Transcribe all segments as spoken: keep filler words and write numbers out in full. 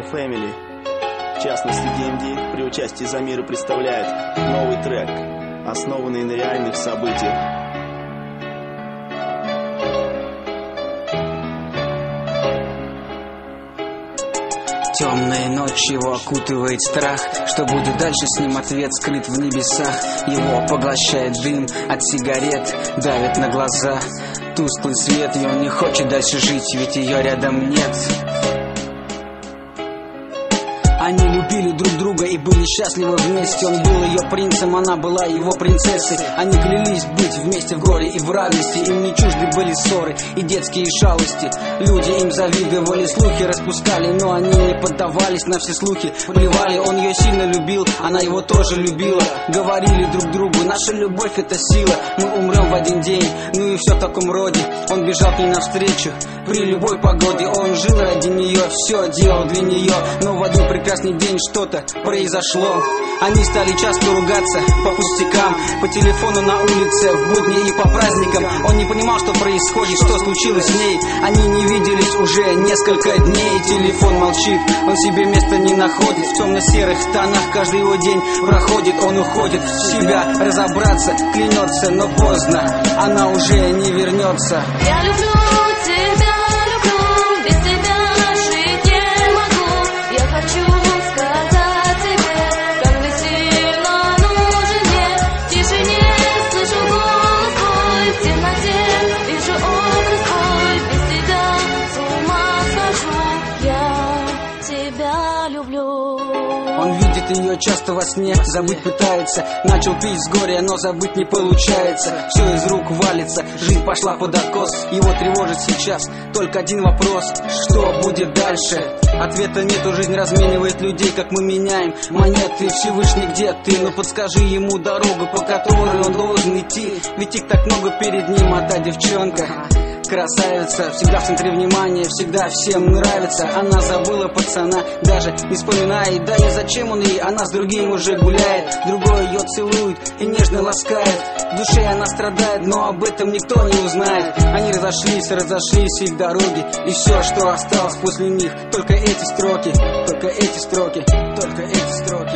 Family. В частности, ди эм ди при участии Замира представляет новый трек, основанный на реальных событиях. Темная ночь его окутывает страх. Что будет дальше, с ним ответ скрыт в небесах. Его поглощает дым от сигарет, давит на глаза тусклый свет, и он не хочет дальше жить, ведь ее рядом нет. Они любили друг друга и были счастливы вместе. Он был ее принцем, она была его принцессой. Они клялись быть вместе в горе и в радости. Им не чужды были ссоры и детские шалости. Люди им завидовали, слухи распускали, но они не поддавались на все слухи. Плевали, он ее сильно любил, она его тоже любила. Говорили друг другу: наша любовь — это сила, мы умрем в один день. Ну и все в таком роде. Он бежал к ней навстречу при любой погоде. Он жил ради нее, все делал для нее. Но в один прекрасный день что-то произошло. Они стали часто ругаться по пустякам, по телефону на улице, в будни и по праздникам. Он не понимал, что происходит, что случилось с ней. Они не виделись уже несколько дней. Телефон молчит, он себе места не находит. В темно-серых тонах каждый его день проходит. Он уходит в себя разобраться, клянется, но поздно, она уже не вернется. Я люблю тебя, люблю, без тебя жить не могу. Я хочу сказать тебе, как ты сильно нужен мне. В тишине слышу голос твой, в темноте вижу образ твой. Без тебя с ума схожу, я тебя люблю. Он видит ее часто во сне, забыть пытается. Начал пить с горя, но забыть не получается. Все из рук валится, жизнь пошла под откос. Его тревожит сейчас только один вопрос: что будет дальше? Ответа нету, жизнь разменивает людей, как мы меняем монеты. Всевышний, где ты? Ну подскажи ему дорогу, по которой он должен идти. Ведь их так много перед ним, а та девчонка красавица, всегда в центре внимания, всегда всем нравится. Она забыла пацана, даже не вспоминает. Да и зачем он ей, она с другим уже гуляет. Другой ее целует и нежно ласкает. В душе она страдает, но об этом никто не узнает. Они разошлись, разошлись их дороги, и все, что осталось после них, только эти строки, только эти строки, только эти строки.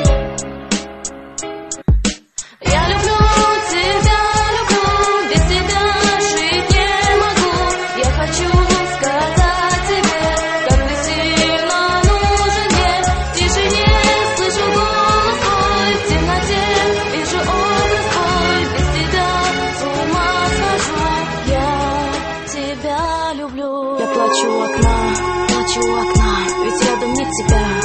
Я люблю тебя, люблю, без тебя жить не могу. Я хочу сказать тебе, как ты сильно нужен мне. В тишине слышу голос твой, в темноте вижу образ твой. Без тебя с ума схожу, я тебя люблю. Я плачу у окна, плачу у окна, ведь рядом нет тебя.